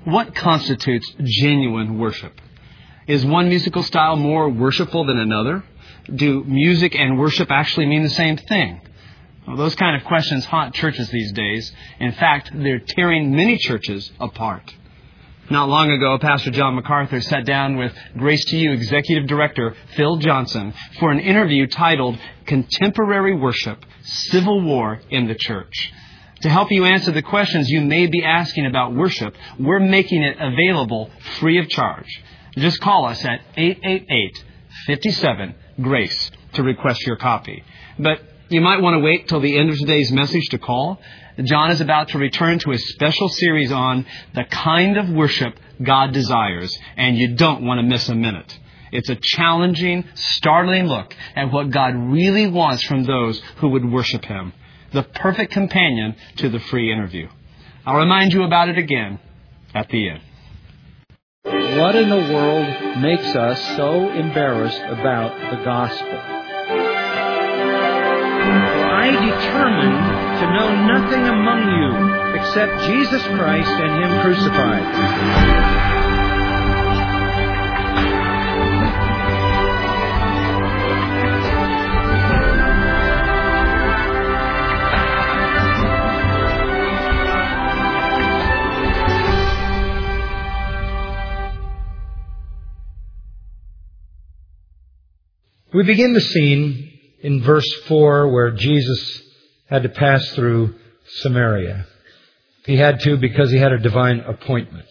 What constitutes genuine worship? Is one musical style more worshipful than another? Do music and worship actually mean the same thing? Well, those kind of questions haunt churches these days. In fact, they're tearing many churches apart. Not long ago, Pastor John MacArthur sat down with Grace to You Executive Director Phil Johnson for an interview titled Contemporary Worship, Civil War in the Church. To help you answer the questions you may be asking about worship, we're making it available free of charge. Just call us at 888-57-GRACE to request your copy. But you might want to wait till the end of today's message to call. John is about to return to a special series on the kind of worship God desires, and you don't want to miss a minute. It's a challenging, startling look at what God really wants from those who would worship Him. The perfect companion to the free interview. I'll remind you about it again at the end. What in the world makes us so embarrassed about the gospel? I determined to know nothing among you except Jesus Christ and Him crucified. We begin the scene in verse 4 where Jesus had to pass through Samaria. He had to because He had a divine appointment.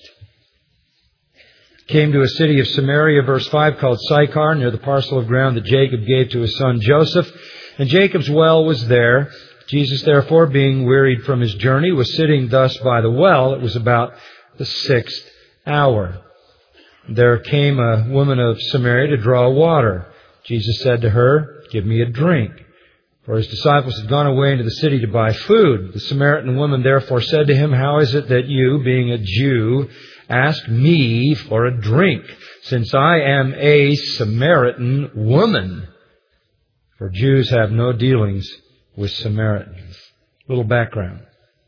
Came to a city of Samaria, verse 5, called Sychar, near the parcel of ground that Jacob gave to his son Joseph. And Jacob's well was there. Jesus, therefore, being wearied from His journey, was sitting thus by the well. It was about the 6th hour. There came a woman of Samaria to draw water. Jesus said to her, "Give me a drink." For His disciples had gone away into the city to buy food. The Samaritan woman therefore said to Him, "How is it that you, being a Jew, ask me for a drink, since I am a Samaritan woman?" For Jews have no dealings with Samaritans. Little background.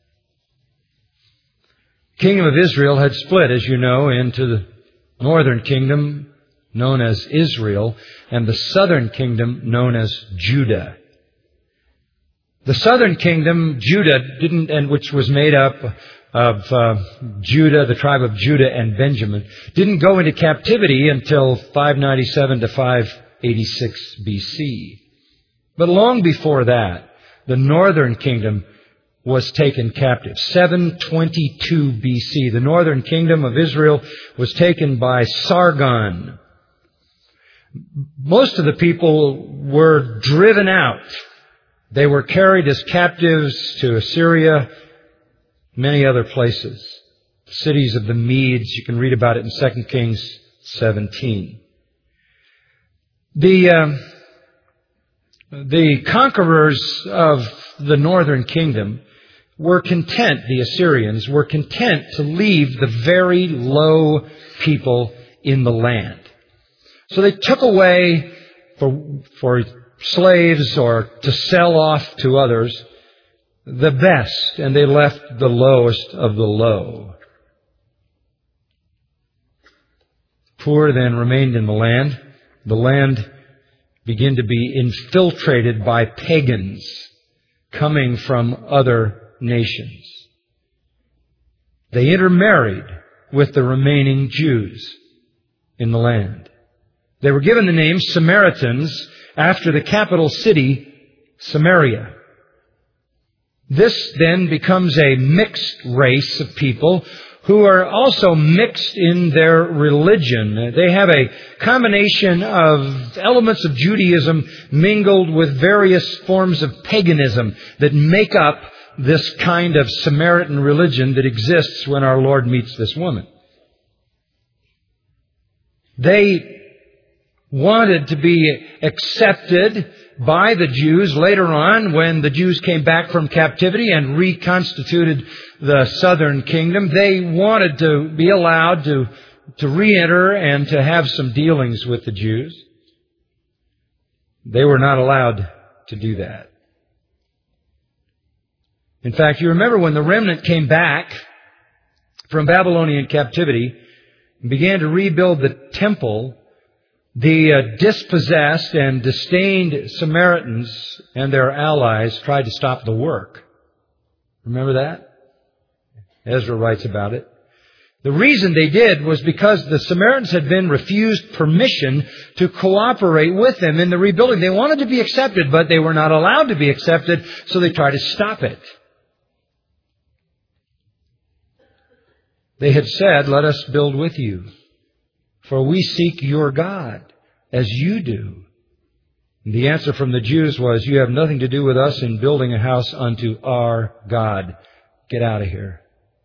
The kingdom of Israel had split, as you know, into the northern kingdom, known as Israel, and the southern kingdom known as Judah. The southern kingdom, Judah, which was made up of Judah, the tribe of Judah and Benjamin, didn't go into captivity until 597 to 586 BC. But long before that, the northern kingdom was taken captive. 722 BC, the northern kingdom of Israel was taken by Sargon. Most of the people were driven out. They were carried as captives to Assyria, many other places. The cities of the Medes, you can read about it in 2 Kings 17. The conquerors of the northern kingdom were content, the Assyrians were content to leave the very low people in the land. So they took away for slaves or to sell off to others the best, and they left the lowest of the low. Poor then remained in the land. The land began to be infiltrated by pagans coming from other nations. They intermarried with the remaining Jews in the land. They were given the name Samaritans after the capital city, Samaria. This then becomes a mixed race of people who are also mixed in their religion. They have a combination of elements of Judaism mingled with various forms of paganism that make up this kind of Samaritan religion that exists when our Lord meets this woman. They wanted to be accepted by the Jews later on when the Jews came back from captivity and reconstituted the southern kingdom. They wanted to be allowed to re-enter and to have some dealings with the Jews. They were not allowed to do that. In fact, you remember when the remnant came back from Babylonian captivity and began to rebuild the temple, the dispossessed and disdained Samaritans and their allies tried to stop the work. Remember that? Ezra writes about it. The reason they did was because the Samaritans had been refused permission to cooperate with them in the rebuilding. They wanted to be accepted, but they were not allowed to be accepted, so they tried to stop it. They had said, "Let us build with you, for we seek your God, as you do." And the answer from the Jews was, "You have nothing to do with us in building a house unto our God. Get out of here."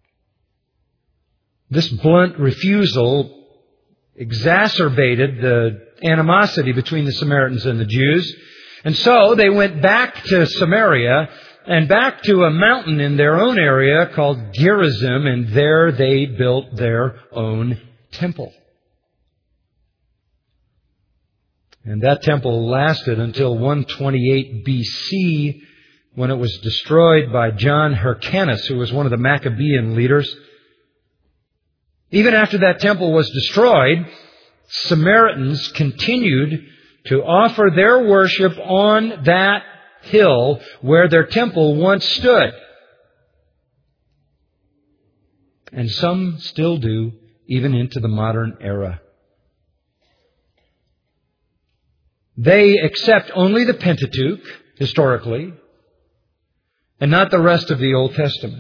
This blunt refusal exacerbated the animosity between the Samaritans and the Jews. And so they went back to Samaria and back to a mountain in their own area called Gerizim, and there they built their own temple. And that temple lasted until 128 BC, when it was destroyed by John Hyrcanus, who was one of the Maccabean leaders. Even after that temple was destroyed, Samaritans continued to offer their worship on that hill where their temple once stood. And some still do, even into the modern era. They accept only the Pentateuch, historically, and not the rest of the Old Testament.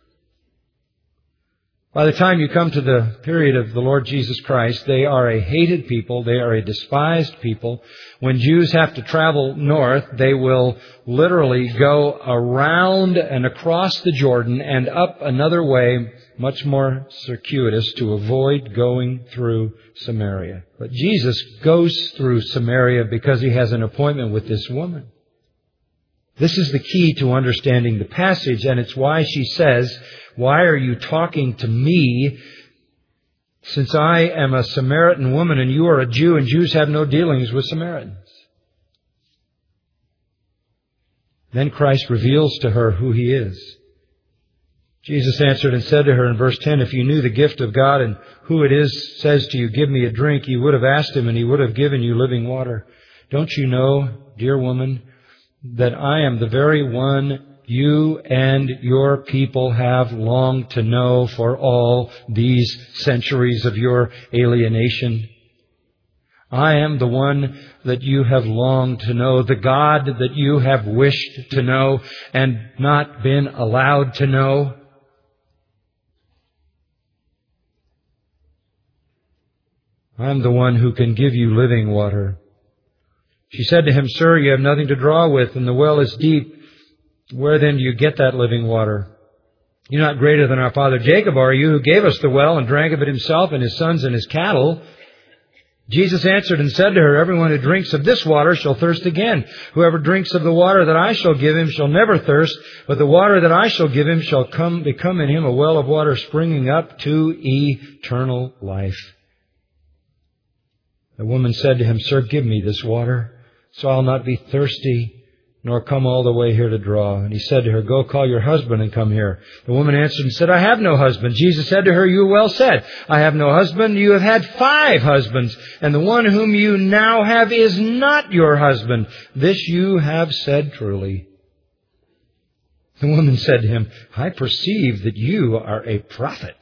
By the time you come to the period of the Lord Jesus Christ, they are a hated people. They are a despised people. When Jews have to travel north, they will literally go around and across the Jordan and up another way, much more circuitous, to avoid going through Samaria. But Jesus goes through Samaria because He has an appointment with this woman. This is the key to understanding the passage, and it's why she says, "Why are you talking to me, since I am a Samaritan woman and you are a Jew, and Jews have no dealings with Samaritans?" Then Christ reveals to her who He is. Jesus answered and said to her in verse 10, "If you knew the gift of God and who it is says to you, 'Give me a drink,' you would have asked Him and He would have given you living water. Don't you know, dear woman, that I am the very one you and your people have longed to know for all these centuries of your alienation? I am the one that you have longed to know, the God that you have wished to know and not been allowed to know." I am the one who can give you living water. She said to him, "Sir, you have nothing to draw with, and the well is deep. Where then do you get that living water? You're not greater than our father Jacob, are you, who gave us the well and drank of it himself and his sons and his cattle?" Jesus answered and said to her, "Everyone who drinks of this water shall thirst again. Whoever drinks of the water that I shall give him shall never thirst, but the water that I shall give him shall become in him a well of water springing up to eternal life." The woman said to him, "Sir, give me this water, so I'll not be thirsty, nor come all the way here to draw." And he said to her, "Go call your husband and come here." The woman answered and said, "I have no husband." Jesus said to her, "You well said, I have no husband. You have had 5 husbands, and the one whom you now have is not your husband. This you have said truly." The woman said to him, "I perceive that you are a prophet."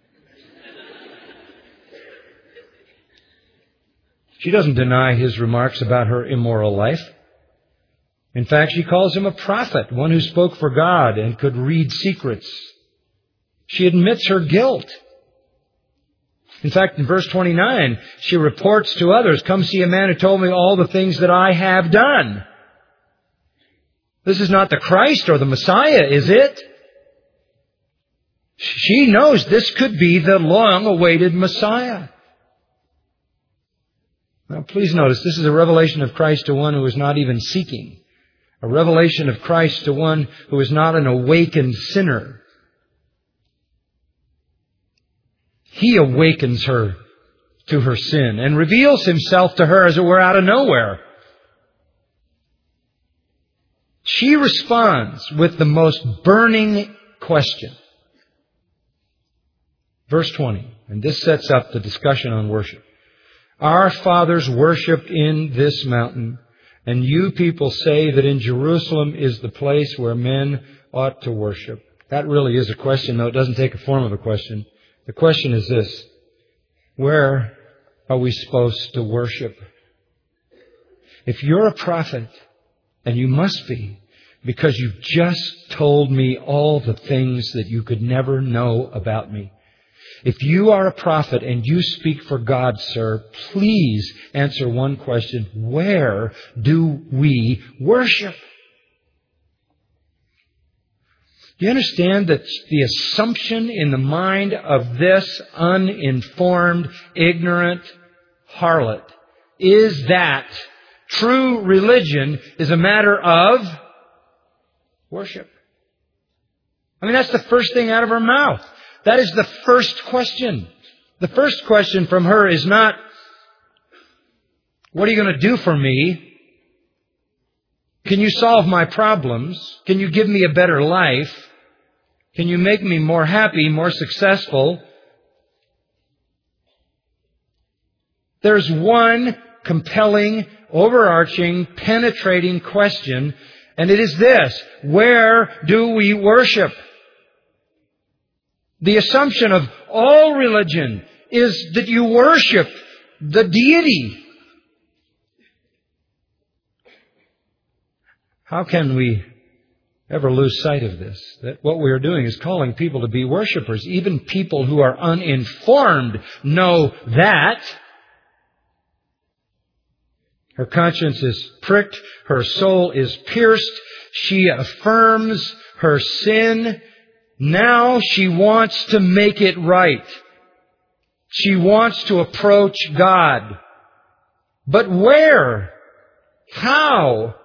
She doesn't deny his remarks about her immoral life. In fact, she calls him a prophet, one who spoke for God and could read secrets. She admits her guilt. In fact, in verse 29, she reports to others, "Come see a man who told me all the things that I have done." This is not the Christ or the Messiah, is it? She knows this could be the long-awaited Messiah. Now, please notice, this is a revelation of Christ to one who is not even seeking. A revelation of Christ to one who is not an awakened sinner. He awakens her to her sin and reveals Himself to her, as it were, out of nowhere. She responds with the most burning question. Verse 20. And this sets up the discussion on worship. Our fathers worshipped in this mountain, and you people say that in Jerusalem is the place where men ought to worship. That really is a question, though it doesn't take a form of a question. The question is this: where are we supposed to worship? If you're a prophet, and you must be, because you've just told me all the things that you could never know about me. If you are a prophet and you speak for God, sir, please answer one question: where do we worship? Do you understand that the assumption in the mind of this uninformed, ignorant harlot is that true religion is a matter of worship? I mean, that's the first thing out of her mouth. That is the first question. The first question from her is not, what are you going to do for me? Can you solve my problems? Can you give me a better life? Can you make me more happy, more successful? There's one compelling, overarching, penetrating question, and it is this: where do we worship? The assumption of all religion is that you worship the deity. How can we ever lose sight of this? That what we are doing is calling people to be worshipers. Even people who are uninformed know that. Her conscience is pricked. Her soul is pierced. She affirms her sin. Now she wants to make it right. She wants to approach God. But where? How?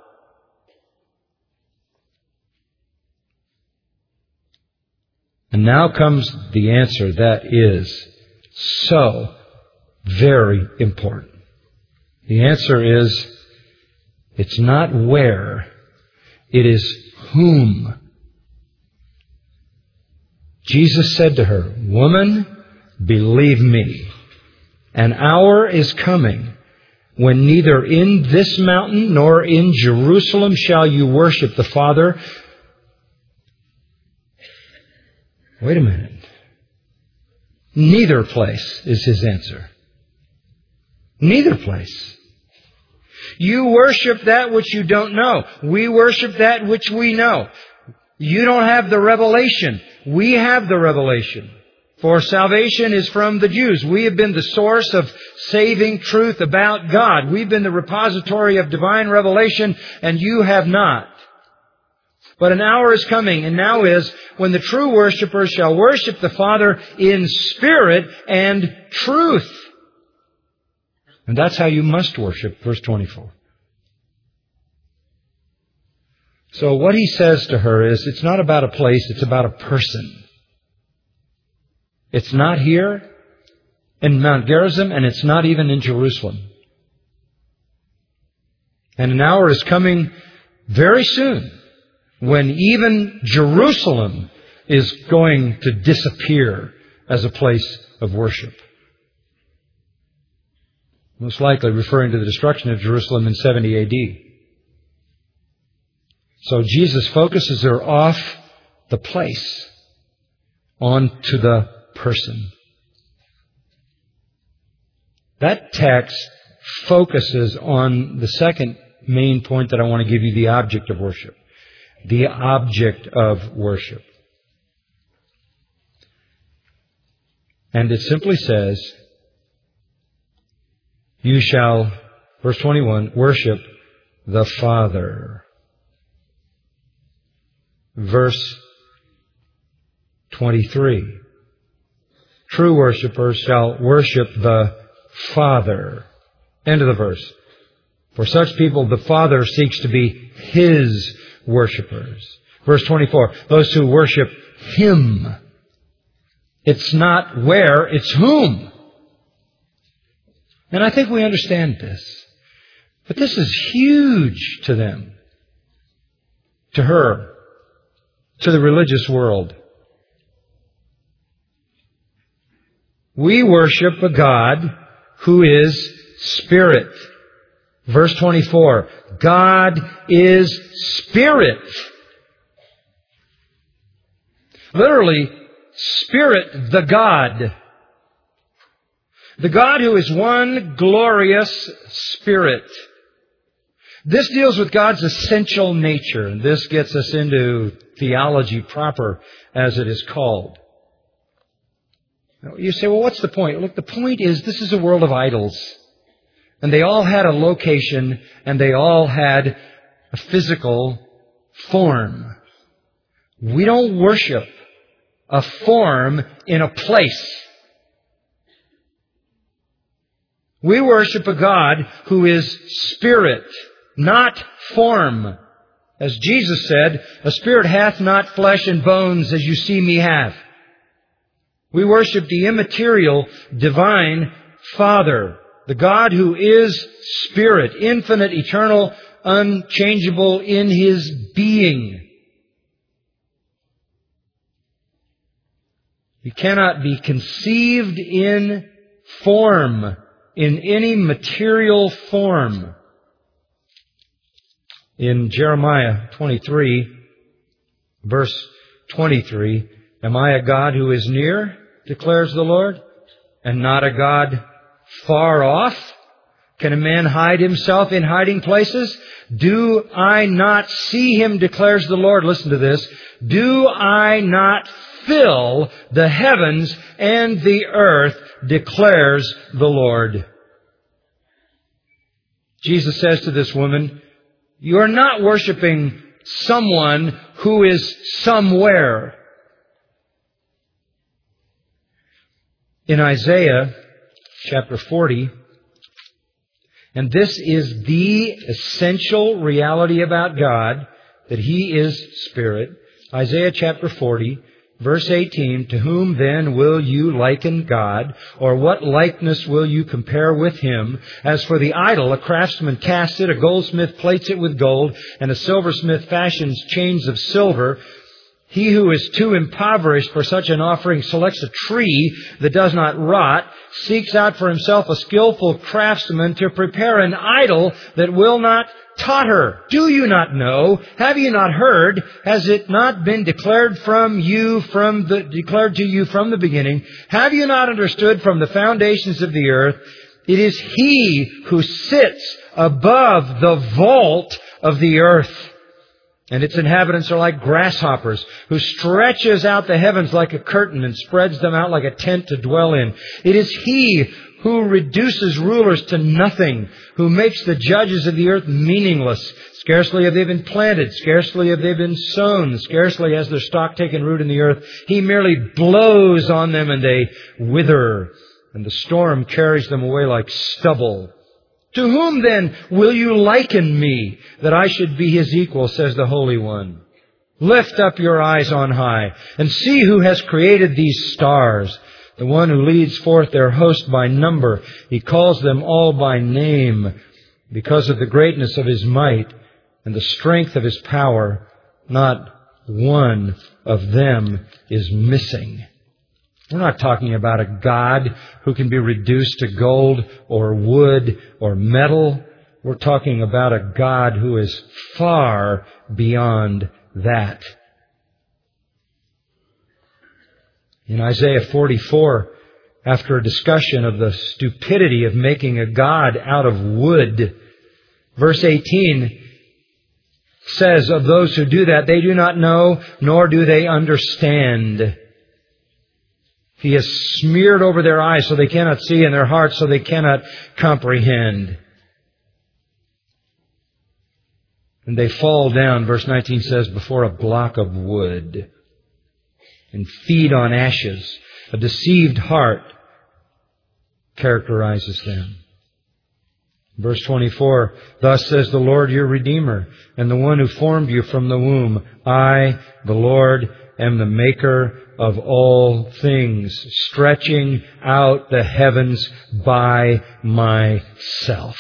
And now comes the answer that is so very important. The answer is, it's not where, it is whom. Jesus said to her, "Woman, believe me, an hour is coming when neither in this mountain nor in Jerusalem shall you worship the Father." Wait a minute. Neither place is His answer. Neither place. You worship that which you don't know. We worship that which we know. You don't have the revelation. We have the revelation. For salvation is from the Jews. We have been the source of saving truth about God. We've been the repository of divine revelation, and you have not. But an hour is coming, and now is, when the true worshipers shall worship the Father in spirit and truth. And that's how you must worship, verse 24. So what he says to her is, it's not about a place, it's about a person. It's not here in Mount Gerizim, and it's not even in Jerusalem. And an hour is coming very soon when even Jerusalem is going to disappear as a place of worship. Most likely referring to the destruction of Jerusalem in 70 A.D. So Jesus focuses her off the place onto the person. That text focuses on the second main point that I want to give you, the object of worship. The object of worship. And it simply says, you shall, verse 21, worship the Father. Verse 23, true worshipers shall worship the Father. End of the verse. For such people, the Father seeks to be His worshipers. Verse 24, those who worship Him. It's not where, it's whom. And I think we understand this. But this is huge to them. To her. To the religious world. We worship a God who is Spirit. Verse 24, God is Spirit. Literally, Spirit, the God. The God who is one glorious Spirit. This deals with God's essential nature, and this gets us into theology proper, as it is called. You say, well, what's the point? Look, the point is this is a world of idols. And they all had a location, and they all had a physical form. We don't worship a form in a place. We worship a God who is Spirit, not form. As Jesus said, a spirit hath not flesh and bones as you see me have. We worship the immaterial, divine Father, the God who is Spirit, infinite, eternal, unchangeable in His being. He cannot be conceived in form, in any material form. In Jeremiah 23, verse 23, am I a God who is near, declares the Lord, and not a God far off? Can a man hide himself in hiding places? Do I not see Him, declares the Lord? Listen to this. Do I not fill the heavens and the earth, declares the Lord. Jesus says to this woman, you are not worshiping someone who is somewhere. In Isaiah chapter 40, and this is the essential reality about God, that He is Spirit. Isaiah chapter 40, verse 18, to whom then will you liken God? Or what likeness will you compare with Him? As for the idol, a craftsman casts it, a goldsmith plates it with gold, and a silversmith fashions chains of silver. He who is too impoverished for such an offering selects a tree that does not rot, seeks out for himself a skillful craftsman to prepare an idol that will not totter. Do you not know? Have you not heard? Has it not been declared to you from the beginning? Have you not understood from the foundations of the earth? It is He who sits above the vault of the earth, and its inhabitants are like grasshoppers, who stretches out the heavens like a curtain and spreads them out like a tent to dwell in. It is He who reduces rulers to nothing, who makes the judges of the earth meaningless. Scarcely have they been planted, scarcely have they been sown, scarcely has their stock taken root in the earth. He merely blows on them and they wither, and the storm carries them away like stubble. To whom then will you liken me, that I should be His equal, says the Holy One? Lift up your eyes on high, and see who has created these stars, the one who leads forth their host by number. He calls them all by name. Because of the greatness of His might and the strength of His power, not one of them is missing. We're not talking about a God who can be reduced to gold or wood or metal. We're talking about a God who is far beyond that. In Isaiah 44, after a discussion of the stupidity of making a God out of wood, verse 18 says of those who do that, they do not know, nor do they understand. He has smeared over their eyes so they cannot see, and their hearts so they cannot comprehend. And they fall down, verse 19 says, before a block of wood, and feed on ashes. A deceived heart characterizes them. Verse 24, thus says the Lord your Redeemer, and the one who formed you from the womb. I, the Lord, am the maker of all things, stretching out the heavens by myself.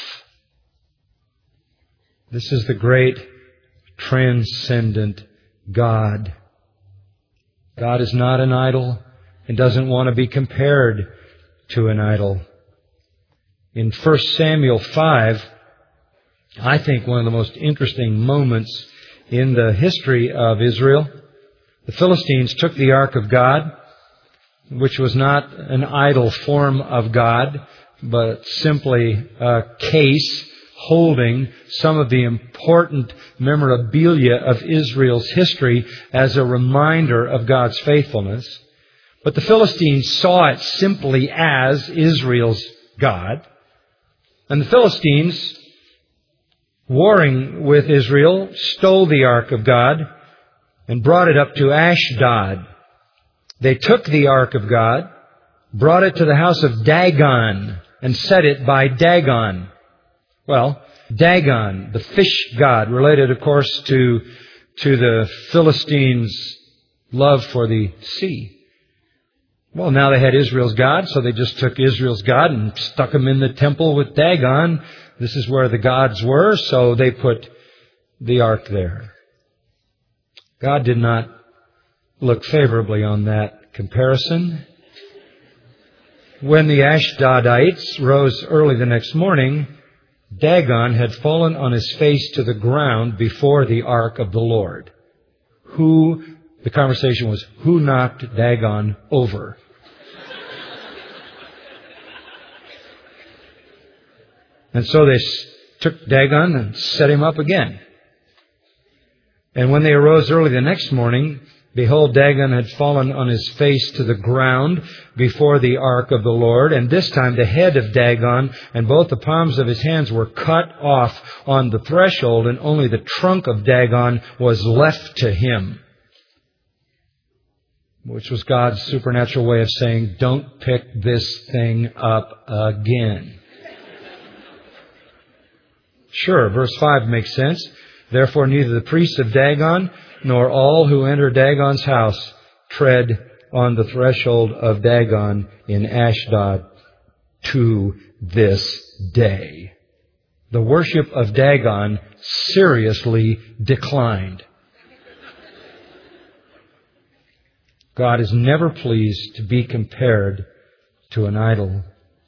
This is the great transcendent God. God is not an idol and doesn't want to be compared to an idol. In 1 Samuel 5, I think one of the most interesting moments in the history of Israel, the Philistines took the Ark of God, which was not an idol form of God, but simply a case holding some of the important memorabilia of Israel's history as a reminder of God's faithfulness. But the Philistines saw it simply as Israel's God. And the Philistines, warring with Israel, stole the Ark of God and brought it up to Ashdod. They took the Ark of God, brought it to the house of Dagon, and set it by Dagon. Well, Dagon, the fish god, related, of course, to the Philistines' love for the sea. Well, now they had Israel's God, so they just took Israel's God and stuck him in the temple with Dagon. This is where the gods were, so they put the ark there. God did not look favorably on that comparison. When the Ashdodites rose early the next morning, Dagon had fallen on his face to the ground before the ark of the Lord. The conversation was, who knocked Dagon over? And so they took Dagon and set him up again. And when they arose early the next morning, behold, Dagon had fallen on his face to the ground before the ark of the Lord. And this time the head of Dagon and both the palms of his hands were cut off on the threshold, and only the trunk of Dagon was left to him. Which was God's supernatural way of saying, don't pick this thing up again. Sure, verse 5 makes sense. Therefore neither the priests of Dagon nor all who enter Dagon's house tread on the threshold of Dagon in Ashdod to this day. The worship of Dagon seriously declined. God is never pleased to be compared to an idol.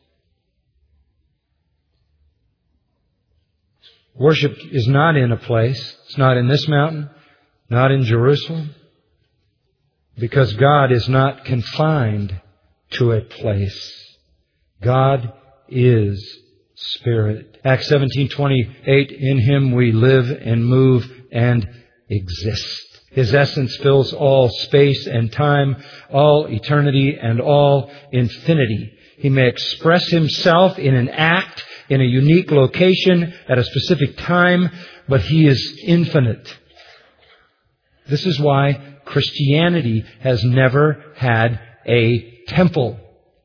Worship is not in a place. It's not in this mountain, not in Jerusalem, because God is not confined to a place. God is Spirit. Acts 17:28, in Him we live and move and exist. His essence fills all space and time, all eternity and all infinity. He may express Himself in an act, in a unique location, at a specific time, but He is infinite. This is why Christianity has never had a temple.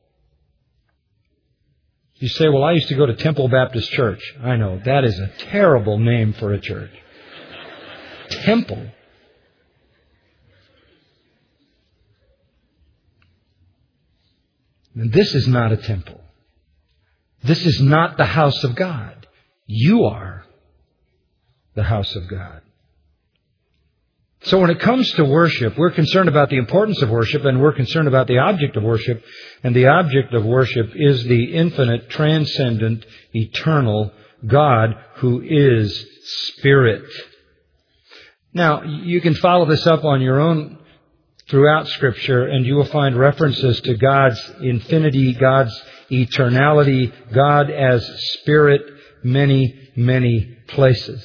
You say, well, I used to go to Temple Baptist Church. I know, that is a terrible name for a church. Temple. And this is not a temple. This is not the house of God. You are the house of God. So when it comes to worship, we're concerned about the importance of worship, and we're concerned about the object of worship. And the object of worship is the infinite, transcendent, eternal God who is Spirit. Now, you can follow this up on your own throughout Scripture, and you will find references to God's infinity, God's eternality, God as Spirit, many, many places.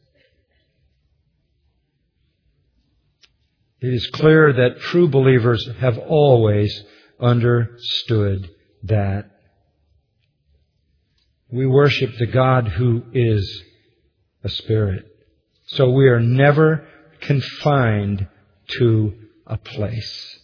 It is clear that true believers have always understood that. We worship the God who is a Spirit. So we are never confined to a place.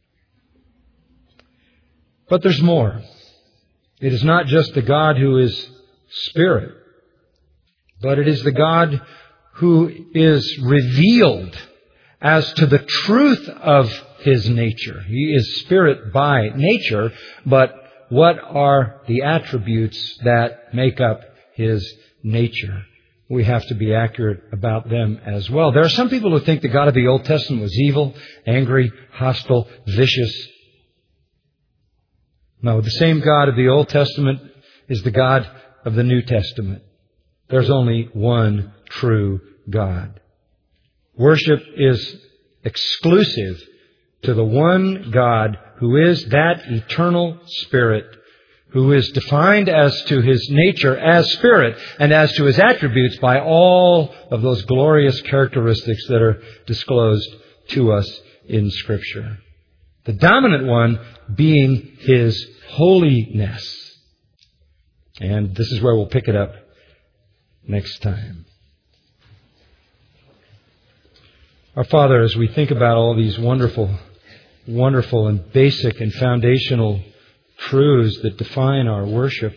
But there's more. It is not just the God who is Spirit, but it is the God who is revealed as to the truth of His nature. He is Spirit by nature, but what are the attributes that make up His nature? We have to be accurate about them as well. There are some people who think the God of the Old Testament was evil, angry, hostile, vicious. No, the same God of the Old Testament is the God of the New Testament. There's only one true God. Worship is exclusive to the one God who is that eternal Spirit, who is defined as to His nature as Spirit and as to His attributes by all of those glorious characteristics that are disclosed to us in Scripture. The dominant one being His holiness. And this is where we'll pick it up next time. Our Father, as we think about all these wonderful and basic and foundational truths that define our worship,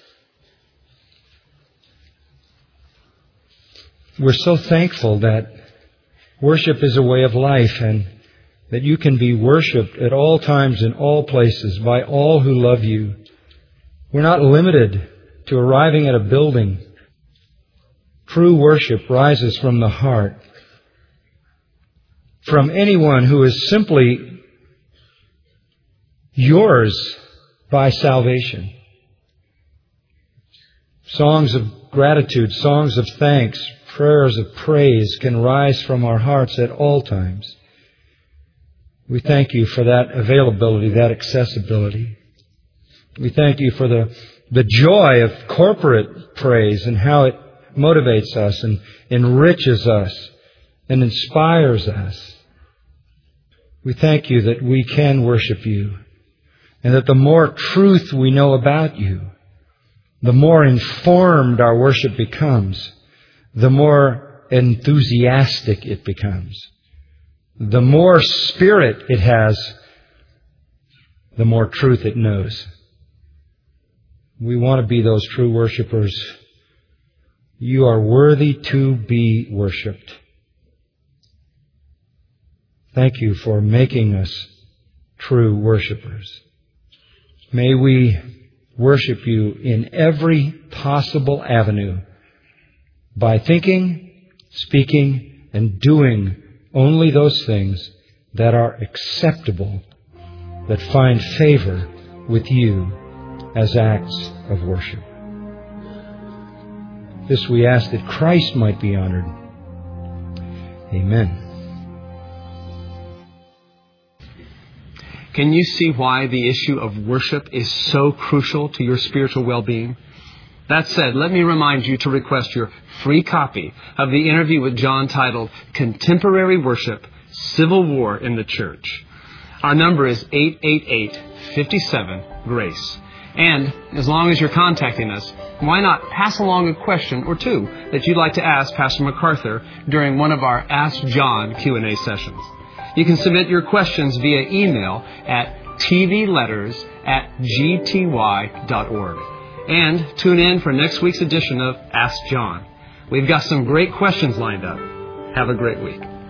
we're so thankful that worship is a way of life and that you can be worshipped at all times in all places by all who love you. We're not limited to arriving at a building. True worship rises from the heart, from anyone who is simply yours by salvation. Songs of gratitude, songs of thanks, prayers of praise can rise from our hearts at all times. We thank you for that availability, that accessibility. We thank you for the joy of corporate praise and how it motivates us and enriches us and inspires us. We thank you that we can worship you and that the more truth we know about you, the more informed our worship becomes, the more enthusiastic it becomes. The more Spirit it has, the more truth it knows. We want to be those true worshipers. You are worthy to be worshipped. Thank you for making us true worshipers. May we worship you in every possible avenue by thinking, speaking, and doing only those things that are acceptable, that find favor with you as acts of worship. This we ask that Christ might be honored. Amen. Can you see why the issue of worship is so crucial to your spiritual well-being? That said, let me remind you to request your free copy of the interview with John titled Contemporary Worship, Civil War in the Church. Our number is 888-57-GRACE. And as long as you're contacting us, why not pass along a question or two that you'd like to ask Pastor MacArthur during one of our Ask John Q&A sessions. You can submit your questions via email at tvletters@gty.org. And tune in for next week's edition of Ask John. We've got some great questions lined up. Have a great week.